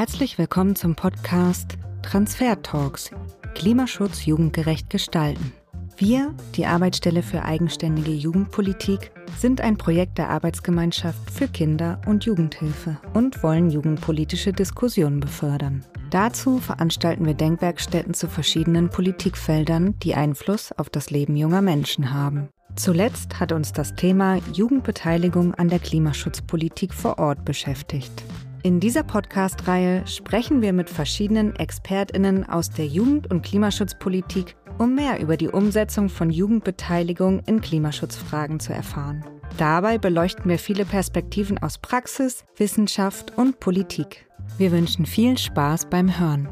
Herzlich willkommen zum Podcast Transfer Talks – Klimaschutz jugendgerecht gestalten. Wir, die Arbeitsstelle für eigenständige Jugendpolitik, sind ein Projekt der Arbeitsgemeinschaft für Kinder- und Jugendhilfe und wollen jugendpolitische Diskussionen befördern. Dazu veranstalten wir Denkwerkstätten zu verschiedenen Politikfeldern, die Einfluss auf das Leben junger Menschen haben. Zuletzt hat uns das Thema Jugendbeteiligung an der Klimaschutzpolitik vor Ort beschäftigt. In dieser Podcast-Reihe sprechen wir mit verschiedenen ExpertInnen aus der Jugend- und Klimaschutzpolitik, um mehr über die Umsetzung von Jugendbeteiligung in Klimaschutzfragen zu erfahren. Dabei beleuchten wir viele Perspektiven aus Praxis, Wissenschaft und Politik. Wir wünschen viel Spaß beim Hören.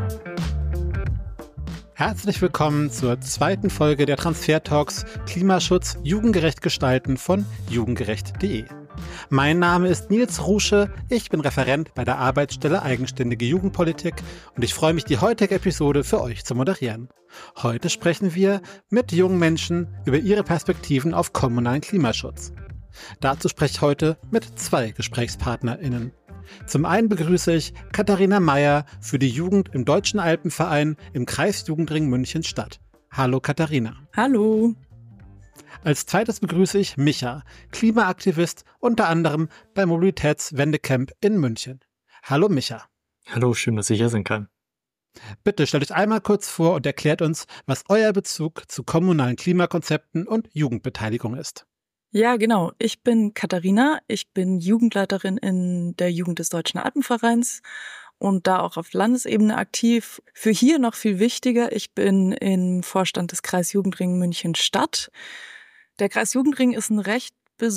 Herzlich willkommen zur zweiten Folge der Transfer Talks Klimaschutz jugendgerecht gestalten von jugendgerecht.de. Mein Name ist Nils Rusche, ich bin Referent bei der Arbeitsstelle Eigenständige Jugendpolitik und ich freue mich, die heutige Episode für euch zu moderieren. Heute sprechen wir mit jungen Menschen über ihre Perspektiven auf kommunalen Klimaschutz. Dazu spreche ich heute mit zwei GesprächspartnerInnen. Zum einen begrüße ich Katharina Meyer für die Jugend im Deutschen Alpenverein im Kreisjugendring München-Stadt. Hallo Katharina. Hallo. Als zweites begrüße ich Micha, Klimaaktivist, unter anderem beim Mobilitätswendecamp in München. Hallo Micha. Hallo, schön, dass ich hier sein kann. Bitte stellt euch einmal kurz vor und erklärt uns, was euer Bezug zu kommunalen Klimakonzepten und Jugendbeteiligung ist. Ja, genau. Ich bin Katharina. Ich bin Jugendleiterin in der Jugend des Deutschen Alpenvereins und da auch auf Landesebene aktiv. Für hier noch viel wichtiger, ich bin im Vorstand des Kreisjugendring München-Stadt. Der Kreisjugendring ist eine recht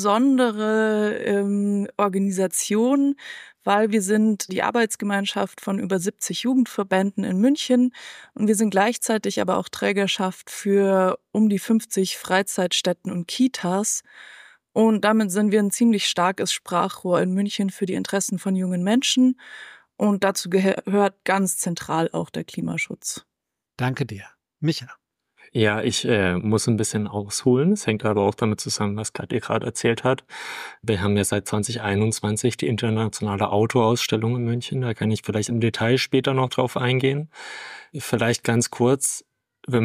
besondere Organisation, weil wir sind die Arbeitsgemeinschaft von über 70 Jugendverbänden in München und wir sind gleichzeitig aber auch Trägerschaft für um die 50 Freizeitstätten und Kitas. Und damit sind wir ein ziemlich starkes Sprachrohr in München für die Interessen von jungen Menschen. Und dazu gehört ganz zentral auch der Klimaschutz. Danke dir. Micha. Ja, ich muss ein bisschen ausholen. Es hängt aber auch damit zusammen, was Katja gerade erzählt hat. Wir haben ja seit 2021 die internationale Autoausstellung in München. Da kann ich vielleicht im Detail später noch drauf eingehen. Vielleicht ganz kurz. Wir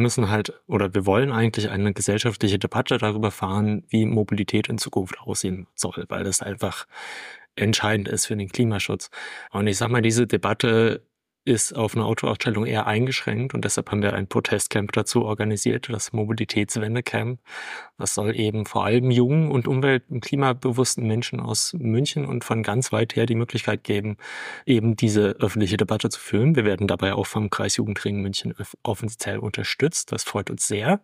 wollen eigentlich eine gesellschaftliche Debatte darüber fahren, wie Mobilität in Zukunft aussehen soll, weil das einfach entscheidend ist für den Klimaschutz. Und ich sag mal, diese Debatte ist auf eine Autoausstellung eher eingeschränkt und deshalb haben wir ein Protestcamp dazu organisiert, das Mobilitätswendecamp. Das soll eben vor allem jungen und umwelt- und klimabewussten Menschen aus München und von ganz weit her die Möglichkeit geben, eben diese öffentliche Debatte zu führen. Wir werden dabei auch vom Kreisjugendring München offiziell unterstützt. Das freut uns sehr.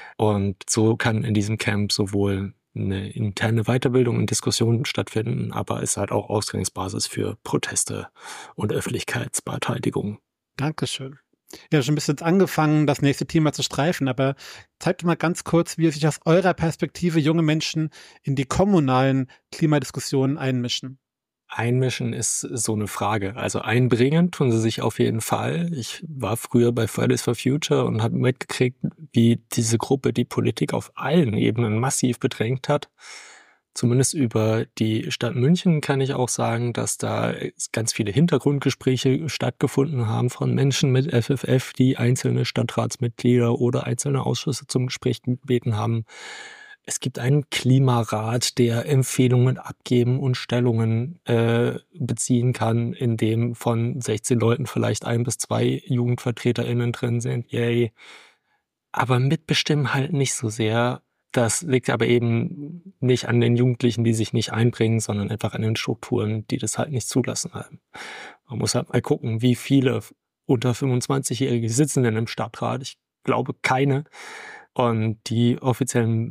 Und so kann in diesem Camp sowohl eine interne Weiterbildung und Diskussion stattfinden, aber es hat auch Ausgangsbasis für Proteste und Öffentlichkeitsbeteiligung. Dankeschön. Ja, schon ein bisschen angefangen, das nächste Thema zu streifen, aber zeigt mal ganz kurz, wie sich aus eurer Perspektive junge Menschen in die kommunalen Klimadiskussionen einmischen. Einmischen ist so eine Frage. Also einbringen tun sie sich auf jeden Fall. Ich war früher bei Fridays for Future und habe mitgekriegt, wie diese Gruppe die Politik auf allen Ebenen massiv bedrängt hat. Zumindest über die Stadt München kann ich auch sagen, dass da ganz viele Hintergrundgespräche stattgefunden haben von Menschen mit FFF, die einzelne Stadtratsmitglieder oder einzelne Ausschüsse zum Gespräch gebeten haben. Es gibt einen Klimarat, der Empfehlungen abgeben und Stellungen beziehen kann, in dem von 16 Leuten vielleicht 1 bis 2 JugendvertreterInnen drin sind. Yay. Aber mitbestimmen halt nicht so sehr. Das liegt aber eben nicht an den Jugendlichen, die sich nicht einbringen, sondern einfach an den Strukturen, die das halt nicht zulassen haben. Man muss halt mal gucken, wie viele unter 25-Jährige sitzen denn im Stadtrat. Ich glaube keine. Und die offiziellen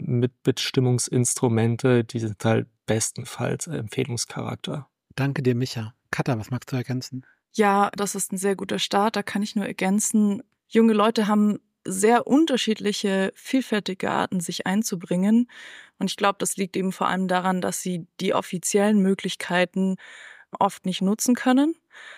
Mitbestimmungsinstrumente, die sind halt bestenfalls Empfehlungscharakter. Danke dir, Micha. Katha, was magst du ergänzen? Ja, das ist ein sehr guter Start. Da kann ich nur ergänzen, junge Leute haben sehr unterschiedliche, vielfältige Arten, sich einzubringen. Und ich glaube, das liegt eben vor allem daran, dass sie die offiziellen Möglichkeiten oft nicht nutzen können.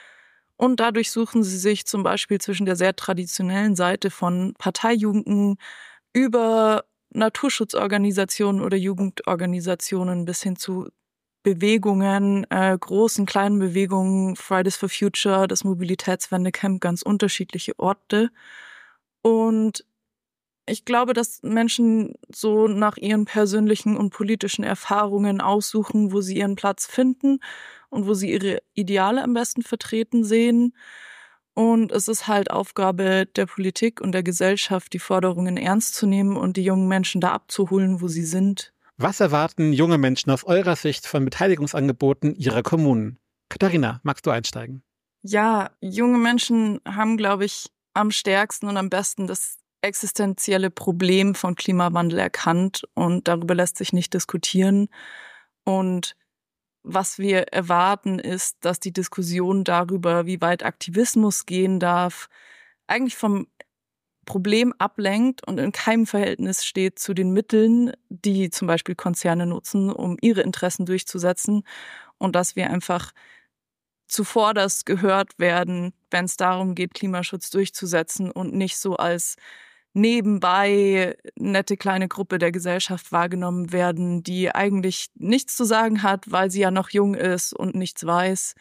Und dadurch suchen sie sich zum Beispiel zwischen der sehr traditionellen Seite von Parteijugenden über Naturschutzorganisationen oder Jugendorganisationen bis hin zu Bewegungen, großen, kleinen Bewegungen, Fridays for Future, das Mobilitätswendecamp, ganz unterschiedliche Orte. Und ich glaube, dass Menschen so nach ihren persönlichen und politischen Erfahrungen aussuchen, wo sie ihren Platz finden und wo sie ihre Ideale am besten vertreten sehen. Und es ist halt Aufgabe der Politik und der Gesellschaft, die Forderungen ernst zu nehmen und die jungen Menschen da abzuholen, wo sie sind. Was erwarten junge Menschen aus eurer Sicht von Beteiligungsangeboten ihrer Kommunen? Katharina, magst du einsteigen? Ja, junge Menschen haben, glaube ich, am stärksten und am besten das existenzielle Problem von Klimawandel erkannt und darüber lässt sich nicht diskutieren. Und was wir erwarten, ist, dass die Diskussion darüber, wie weit Aktivismus gehen darf, eigentlich vom Problem ablenkt und in keinem Verhältnis steht zu den Mitteln, die zum Beispiel Konzerne nutzen, um ihre Interessen durchzusetzen und dass wir einfach zuvorderst gehört werden, wenn es darum geht, Klimaschutz durchzusetzen und nicht so als nebenbei nette kleine Gruppe der Gesellschaft wahrgenommen werden, die eigentlich nichts zu sagen hat, weil sie ja noch jung ist und nichts weiß.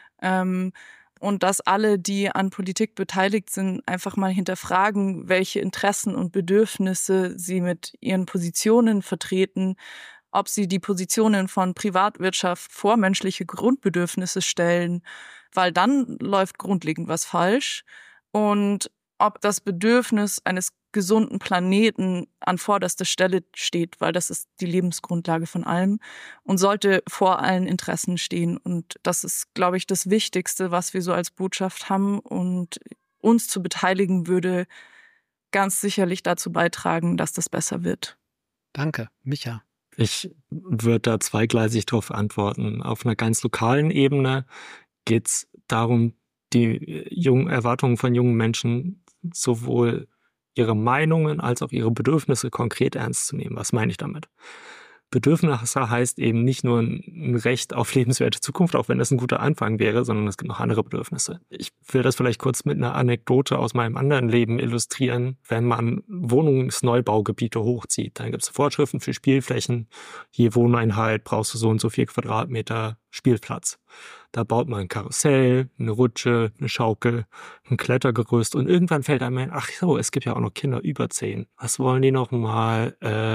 Und dass alle, die an Politik beteiligt sind, einfach mal hinterfragen, welche Interessen und Bedürfnisse sie mit ihren Positionen vertreten, ob sie die Positionen von Privatwirtschaft vor menschliche Grundbedürfnisse stellen, weil dann läuft grundlegend was falsch. Und ob das Bedürfnis eines gesunden Planeten an vorderster Stelle steht, weil das ist die Lebensgrundlage von allem und sollte vor allen Interessen stehen. Und das ist, glaube ich, das Wichtigste, was wir so als Botschaft haben. Und uns zu beteiligen würde ganz sicherlich dazu beitragen, dass das besser wird. Danke, Micha. Ich würde da zweigleisig darauf antworten. Auf einer ganz lokalen Ebene geht es darum, die Erwartungen von jungen Menschen sowohl ihre Meinungen als auch ihre Bedürfnisse konkret ernst zu nehmen. Was meine ich damit? Bedürfnisse heißt eben nicht nur ein Recht auf lebenswerte Zukunft, auch wenn das ein guter Anfang wäre, sondern es gibt noch andere Bedürfnisse. Ich will das vielleicht kurz mit einer Anekdote aus meinem anderen Leben illustrieren. Wenn man Wohnungsneubaugebiete hochzieht, dann gibt es Vorschriften für Spielflächen. Je Wohneinheit brauchst du so und so 4 Quadratmeter Spielplatz. Da baut man ein Karussell, eine Rutsche, eine Schaukel, ein Klettergerüst und irgendwann fällt einem ein, ach so, es gibt ja auch noch Kinder über 10. Was wollen die noch mal?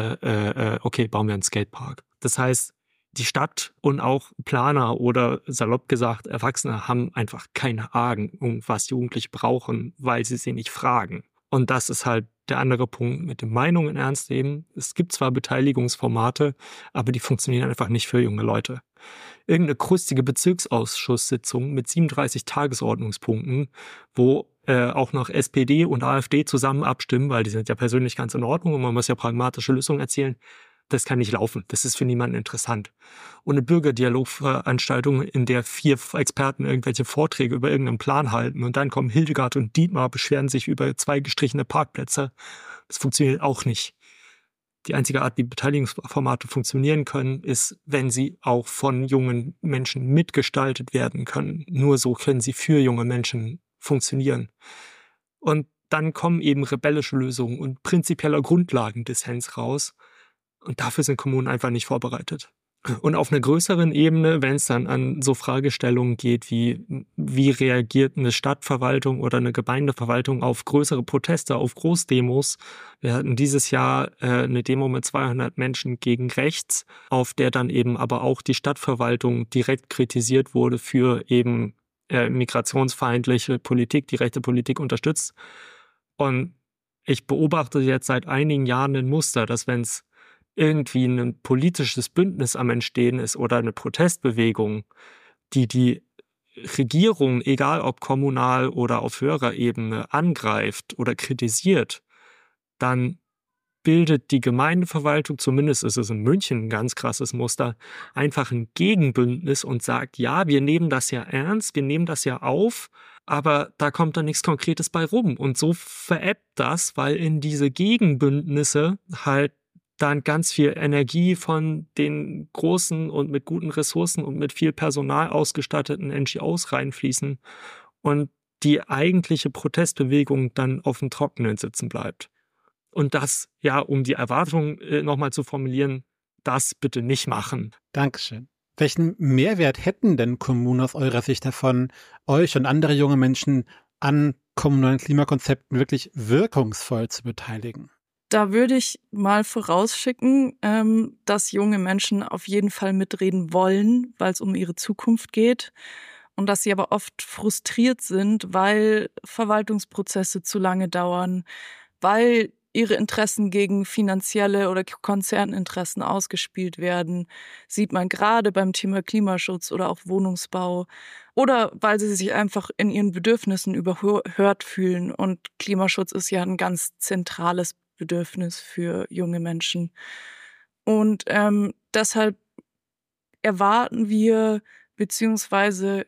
Okay, bauen wir einen Skatepark. Das heißt, die Stadt und auch Planer oder salopp gesagt Erwachsene haben einfach keine Ahnung, was Jugendliche brauchen, weil sie nicht fragen. Und das ist halt der andere Punkt mit den Meinungen ernst nehmen. Es gibt zwar Beteiligungsformate, aber die funktionieren einfach nicht für junge Leute. Irgendeine krustige Bezirksausschusssitzung mit 37 Tagesordnungspunkten, wo auch noch SPD und AfD zusammen abstimmen, weil die sind ja persönlich ganz in Ordnung und man muss ja pragmatische Lösungen erzielen. Das kann nicht laufen. Das ist für niemanden interessant. Und eine Bürgerdialogveranstaltung, in der 4 Experten irgendwelche Vorträge über irgendeinen Plan halten und dann kommen Hildegard und Dietmar, beschweren sich über 2 gestrichene Parkplätze. Das funktioniert auch nicht. Die einzige Art, wie Beteiligungsformate funktionieren können, ist, wenn sie auch von jungen Menschen mitgestaltet werden können. Nur so können sie für junge Menschen funktionieren. Und dann kommen eben rebellische Lösungen und prinzipieller Grundlagendissens raus. Und dafür sind Kommunen einfach nicht vorbereitet. Und auf einer größeren Ebene, wenn es dann an so Fragestellungen geht, wie reagiert eine Stadtverwaltung oder eine Gemeindeverwaltung auf größere Proteste, auf Großdemos. Wir hatten dieses Jahr eine Demo mit 200 Menschen gegen rechts, auf der dann eben aber auch die Stadtverwaltung direkt kritisiert wurde für eben migrationsfeindliche Politik, die rechte Politik unterstützt. Und ich beobachte jetzt seit einigen Jahren ein Muster, dass wenn es irgendwie ein politisches Bündnis am Entstehen ist oder eine Protestbewegung, die Regierung, egal ob kommunal oder auf höherer Ebene, angreift oder kritisiert, dann bildet die Gemeindeverwaltung, zumindest ist es in München ein ganz krasses Muster, einfach ein Gegenbündnis und sagt, ja, wir nehmen das ja ernst, wir nehmen das ja auf, aber da kommt dann nichts Konkretes bei rum. Und so verebbt das, weil in diese Gegenbündnisse halt dann ganz viel Energie von den großen und mit guten Ressourcen und mit viel Personal ausgestatteten NGOs reinfließen und die eigentliche Protestbewegung dann auf dem Trockenen sitzen bleibt. Und das, ja, um die Erwartung nochmal zu formulieren, das bitte nicht machen. Dankeschön. Welchen Mehrwert hätten denn Kommunen aus eurer Sicht davon, euch und andere junge Menschen an kommunalen Klimakonzepten wirklich wirkungsvoll zu beteiligen? Da würde ich mal vorausschicken, dass junge Menschen auf jeden Fall mitreden wollen, weil es um ihre Zukunft geht und dass sie aber oft frustriert sind, weil Verwaltungsprozesse zu lange dauern, weil ihre Interessen gegen finanzielle oder Konzerninteressen ausgespielt werden. Sieht man gerade beim Thema Klimaschutz oder auch Wohnungsbau. Oder weil sie sich einfach in ihren Bedürfnissen überhört fühlen. Und Klimaschutz ist ja ein ganz zentrales Bedürfnis für junge Menschen. Und deshalb erwarten wir, beziehungsweise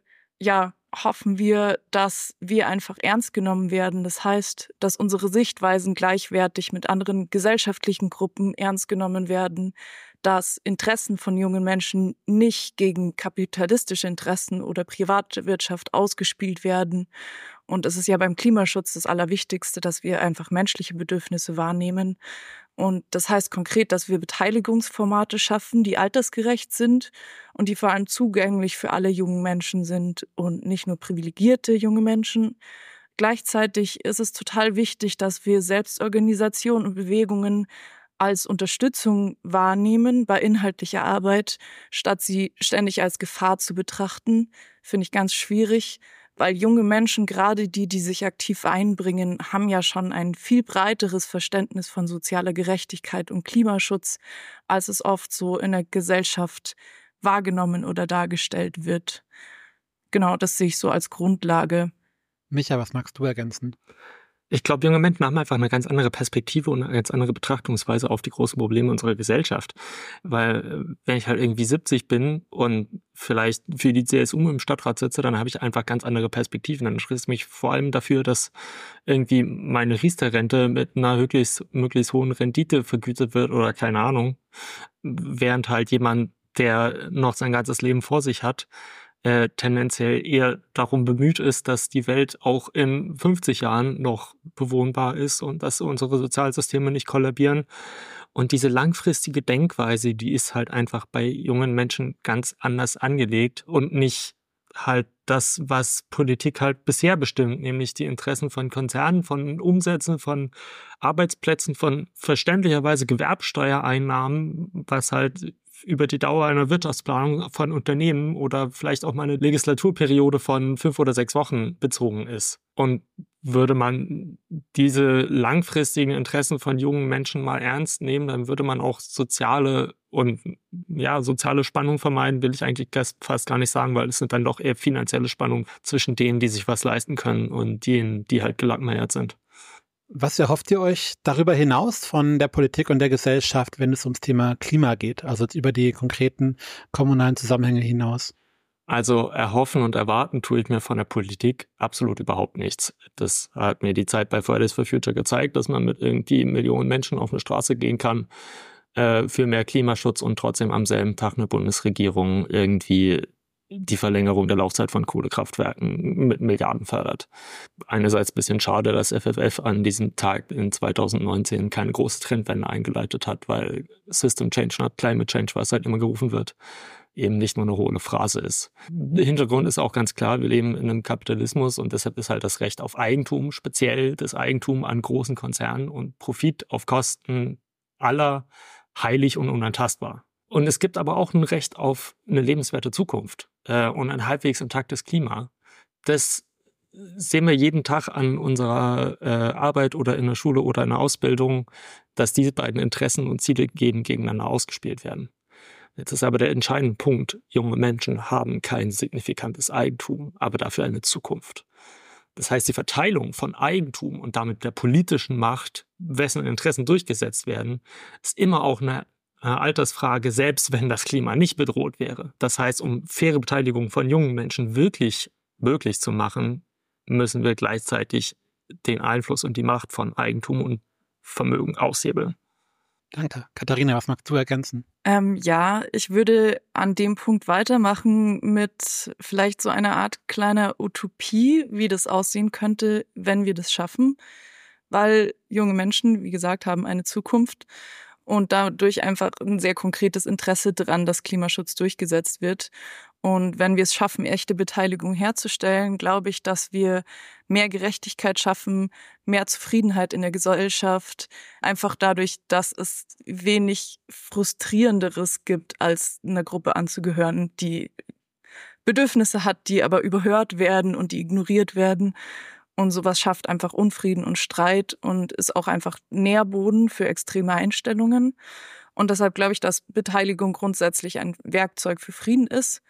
hoffen wir, dass wir einfach ernst genommen werden. Das heißt, dass unsere Sichtweisen gleichwertig mit anderen gesellschaftlichen Gruppen ernst genommen werden, dass Interessen von jungen Menschen nicht gegen kapitalistische Interessen oder Privatwirtschaft ausgespielt werden. Und es ist ja beim Klimaschutz das Allerwichtigste, dass wir einfach menschliche Bedürfnisse wahrnehmen. Und das heißt konkret, dass wir Beteiligungsformate schaffen, die altersgerecht sind und die vor allem zugänglich für alle jungen Menschen sind und nicht nur privilegierte junge Menschen. Gleichzeitig ist es total wichtig, dass wir Selbstorganisationen und Bewegungen als Unterstützung wahrnehmen bei inhaltlicher Arbeit, statt sie ständig als Gefahr zu betrachten. Finde ich ganz schwierig. Weil junge Menschen, gerade die sich aktiv einbringen, haben ja schon ein viel breiteres Verständnis von sozialer Gerechtigkeit und Klimaschutz, als es oft so in der Gesellschaft wahrgenommen oder dargestellt wird. Genau, das sehe ich so als Grundlage. Micha, was magst du ergänzen? Ich glaube, junge Menschen haben einfach eine ganz andere Perspektive und eine ganz andere Betrachtungsweise auf die großen Probleme unserer Gesellschaft. Weil wenn ich halt irgendwie 70 bin und vielleicht für die CSU im Stadtrat sitze, dann habe ich einfach ganz andere Perspektiven. Dann interessiert es mich vor allem dafür, dass irgendwie meine Riester-Rente mit einer möglichst hohen Rendite vergütet wird oder keine Ahnung. Während halt jemand, der noch sein ganzes Leben vor sich hat, tendenziell eher darum bemüht ist, dass die Welt auch in 50 Jahren noch bewohnbar ist und dass unsere Sozialsysteme nicht kollabieren. Und diese langfristige Denkweise, die ist halt einfach bei jungen Menschen ganz anders angelegt und nicht halt das, was Politik halt bisher bestimmt, nämlich die Interessen von Konzernen, von Umsätzen, von Arbeitsplätzen, von verständlicherweise Gewerbsteuereinnahmen, was halt über die Dauer einer Wirtschaftsplanung von Unternehmen oder vielleicht auch mal eine Legislaturperiode von 5 oder 6 Wochen bezogen ist. Und würde man diese langfristigen Interessen von jungen Menschen mal ernst nehmen, dann würde man auch soziale Spannungen vermeiden, will ich eigentlich fast gar nicht sagen, weil es sind dann doch eher finanzielle Spannungen zwischen denen, die sich was leisten können und denen, die halt gelackmeiert sind. Was erhofft ihr euch darüber hinaus von der Politik und der Gesellschaft, wenn es ums Thema Klima geht, also über die konkreten kommunalen Zusammenhänge hinaus? Also erhoffen und erwarten tue ich mir von der Politik absolut überhaupt nichts. Das hat mir die Zeit bei Fridays for Future gezeigt, dass man mit irgendwie Millionen Menschen auf eine Straße gehen kann für mehr Klimaschutz und trotzdem am selben Tag eine Bundesregierung irgendwie die Verlängerung der Laufzeit von Kohlekraftwerken mit Milliarden fördert. Einerseits ein bisschen schade, dass FFF an diesem Tag in 2019 keine große Trendwende eingeleitet hat, weil System Change, not Climate Change, was halt immer gerufen wird, eben nicht nur eine hohle Phrase ist. Der Hintergrund ist auch ganz klar, wir leben in einem Kapitalismus und deshalb ist halt das Recht auf Eigentum, speziell das Eigentum an großen Konzernen und Profit auf Kosten aller heilig und unantastbar. Und es gibt aber auch ein Recht auf eine lebenswerte Zukunft und ein halbwegs intaktes Klima. Das sehen wir jeden Tag an unserer Arbeit oder in der Schule oder in der Ausbildung, dass diese beiden Interessen und Ziele gegeneinander ausgespielt werden. Jetzt ist aber der entscheidende Punkt, junge Menschen haben kein signifikantes Eigentum, aber dafür eine Zukunft. Das heißt, die Verteilung von Eigentum und damit der politischen Macht, wessen Interessen durchgesetzt werden, ist immer auch eine Altersfrage, selbst wenn das Klima nicht bedroht wäre. Das heißt, um faire Beteiligung von jungen Menschen wirklich möglich zu machen, müssen wir gleichzeitig den Einfluss und die Macht von Eigentum und Vermögen aushebeln. Danke. Katharina, was magst du ergänzen? Ich würde an dem Punkt weitermachen mit vielleicht so einer Art kleiner Utopie, wie das aussehen könnte, wenn wir das schaffen. Weil junge Menschen, wie gesagt, haben eine Zukunft. und dadurch einfach ein sehr konkretes Interesse daran, dass Klimaschutz durchgesetzt wird. Und wenn wir es schaffen, echte Beteiligung herzustellen, glaube ich, dass wir mehr Gerechtigkeit schaffen, mehr Zufriedenheit in der Gesellschaft, einfach dadurch, dass es wenig Frustrierenderes gibt, als einer Gruppe anzugehören, die Bedürfnisse hat, die aber überhört werden und die ignoriert werden. Und sowas schafft einfach Unfrieden und Streit und ist auch einfach Nährboden für extreme Einstellungen. Und deshalb glaube ich, dass Beteiligung grundsätzlich ein Werkzeug für Frieden ist.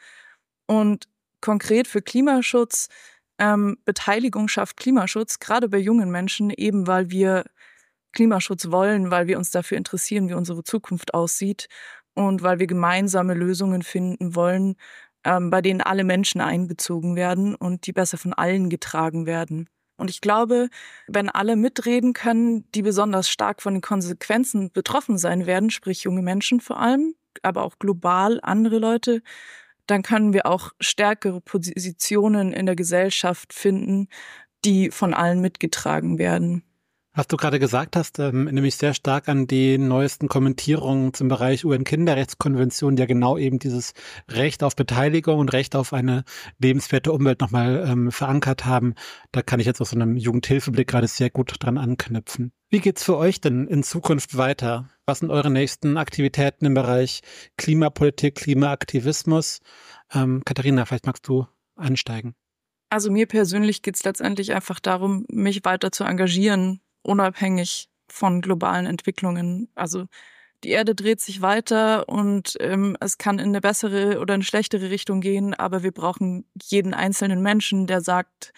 Und konkret für Klimaschutz, Beteiligung schafft Klimaschutz, gerade bei jungen Menschen, eben weil wir Klimaschutz wollen, weil wir uns dafür interessieren, wie unsere Zukunft aussieht und weil wir gemeinsame Lösungen finden wollen, bei denen alle Menschen einbezogen werden und die besser von allen getragen werden. Und ich glaube, wenn alle mitreden können, die besonders stark von den Konsequenzen betroffen sein werden, sprich junge Menschen vor allem, aber auch global andere Leute, dann können wir auch stärkere Positionen in der Gesellschaft finden, die von allen mitgetragen werden. Was du gerade gesagt hast, nämlich sehr stark an die neuesten Kommentierungen zum Bereich UN-Kinderrechtskonvention, die ja genau eben dieses Recht auf Beteiligung und Recht auf eine lebenswerte Umwelt nochmal verankert haben. Da kann ich jetzt aus so einem Jugendhilfeblick gerade sehr gut dran anknüpfen. Wie geht's für euch denn in Zukunft weiter? Was sind eure nächsten Aktivitäten im Bereich Klimapolitik, Klimaaktivismus? Katharina, vielleicht magst du einsteigen. Also mir persönlich geht's letztendlich einfach darum, mich weiter zu engagieren, unabhängig von globalen Entwicklungen. Also die Erde dreht sich weiter und es kann in eine bessere oder eine schlechtere Richtung gehen, aber wir brauchen jeden einzelnen Menschen, der sagt,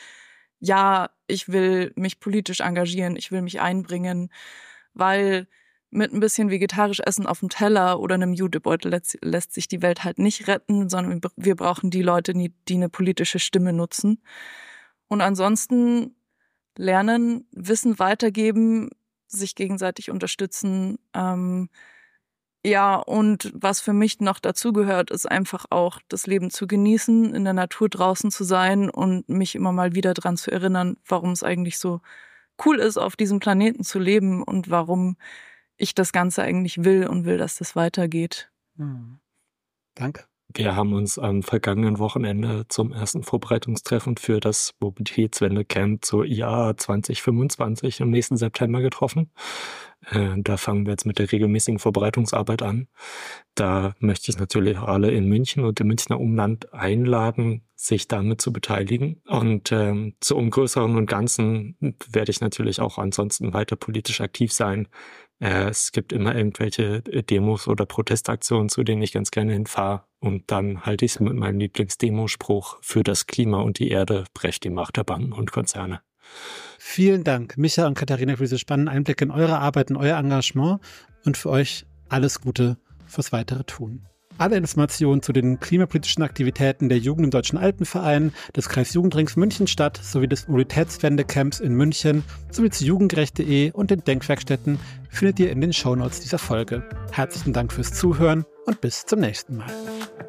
ja, ich will mich politisch engagieren, ich will mich einbringen, weil mit ein bisschen vegetarisch Essen auf dem Teller oder einem Jutebeutel lässt sich die Welt halt nicht retten, sondern wir brauchen die Leute, die eine politische Stimme nutzen. Und ansonsten lernen, Wissen weitergeben, sich gegenseitig unterstützen. Ja, und was für mich noch dazugehört, ist einfach auch das Leben zu genießen, in der Natur draußen zu sein und mich immer mal wieder dran zu erinnern, warum es eigentlich so cool ist, auf diesem Planeten zu leben und warum ich das Ganze eigentlich will und will, dass das weitergeht. Danke. Wir haben uns am vergangenen Wochenende zum ersten Vorbereitungstreffen für das Mobilitätswende-Camp zur IA 2025 im nächsten September getroffen. Da fangen wir jetzt mit der regelmäßigen Vorbereitungsarbeit an. Da möchte ich natürlich alle in München und im Münchner Umland einladen, sich damit zu beteiligen. Und zu im Größeren und Ganzen werde ich natürlich auch ansonsten weiter politisch aktiv sein. Es gibt immer irgendwelche Demos oder Protestaktionen, zu denen ich ganz gerne hinfahre. Und dann halte ich es mit meinem Lieblingsdemospruch: Für das Klima und die Erde brecht die Macht der Banken und Konzerne. Vielen Dank, Micha und Katharina, für diese spannenden Einblicke in eure Arbeit, in euer Engagement und für euch alles Gute fürs weitere Tun. Alle Informationen zu den klimapolitischen Aktivitäten der Jugend im Deutschen Alpenverein, des Kreisjugendrings München-Stadt sowie des Mobilitätswende-Camps in München sowie zu jugendgerecht.de und den Denkwerkstätten findet ihr in den Shownotes dieser Folge. Herzlichen Dank fürs Zuhören und bis zum nächsten Mal.